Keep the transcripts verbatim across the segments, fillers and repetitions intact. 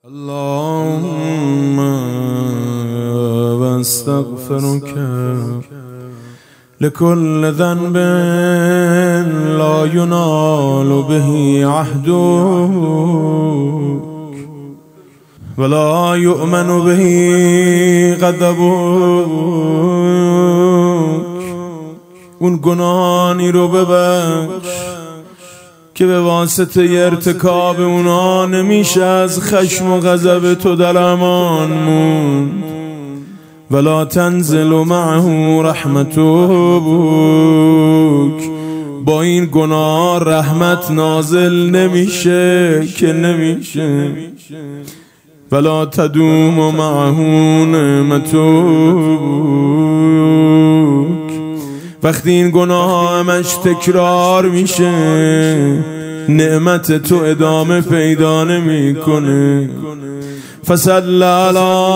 اللهم واستغفرك لكل ذنب لا ينال به عهدك ولا يؤمن به غضبك. اون گناهانی رو ببخش که به واسطه ارتکاب اونا نمیشه از خشم و غضب تو در امان موند. ولا تنزل معه رحمتک، با این گناه رحمت نازل نمیشه که نمیشه. ولا تدوم معه نعمتک، وقتی این گناه همش تکرار میشه نعمت تو ادامه پیدا نمیکنه. فصل علی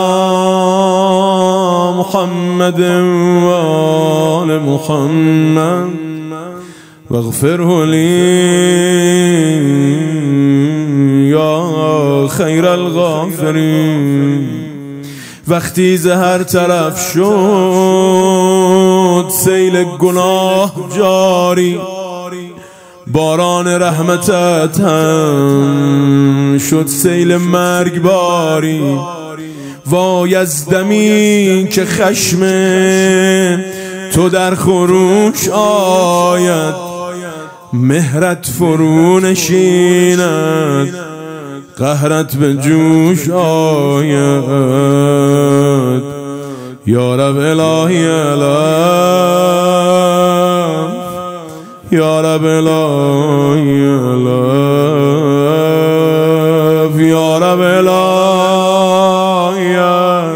محمد و آل محمد واغفره لی یا خیر الغافرین. وقتی زهر طرف شد سیل گناه جاری، باران رحمتت هم شد سیل مرگ باری. وای از دمی که خشم تو در خروش آید، مهرت فرو نشیند، قهرت به جوش آید. یا رب الهی الهی، یا رب الهی الهی، یا رب الهی